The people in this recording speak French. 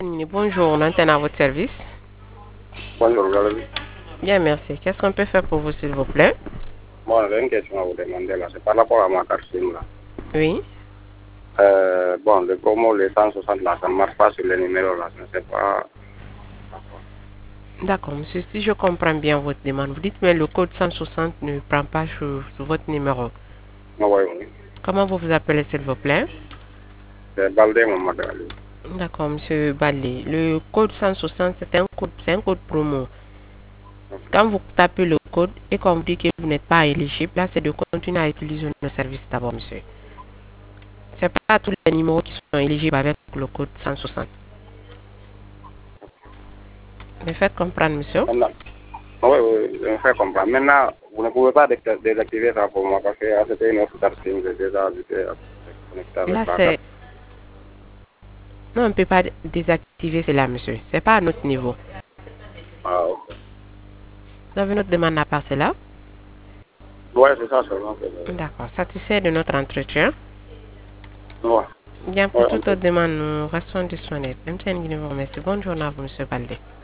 Bonjour, on antenne à votre service. Bonjour, vous allez bien? Bien, merci. Qu'est-ce qu'on peut faire pour vous, s'il vous plaît? Bon, j'ai une question à vous demander là. C'est par rapport à ma carte SIM là. Oui. Bon, le promo, les 160 là, ça ne marche pas sur les numéros là. Je ne sais pas. D'accord, monsieur. Si je comprends bien votre demande, vous dites mais le code 160 ne prend pas sur votre numéro. Non, oui, oui. Comment vous vous appelez, s'il vous plaît? C'est Baldé Mohamed Ali. D'accord, monsieur Balé. Le code 160, c'est un code promo. Quand vous tapez le code et qu'on vous dit que vous n'êtes pas éligible, là, c'est de continuer à utiliser nos services d'abord, monsieur. C'est pas tous les numéros qui sont éligibles avec le code 160. Me faites comprendre, monsieur? Maintenant, oui, oui, je me fais comprendre. Maintenant, vous ne pouvez pas désactiver ça pour moi parce que c'était une autre carte SIM. J'ai déjà ajouté connecté avec Là, la carte. c'est... Non, on ne peut pas désactiver cela, monsieur. C'est pas à notre niveau. Ah, ok. Vous avez notre demande à part cela? Ouais, c'est ça seulement que D'accord. Satisfait de notre entretien? ouais, Bien, pour ouais, toute autre demande, nous restons disponibles. Merci. Bonne journée à vous, monsieur Baldé.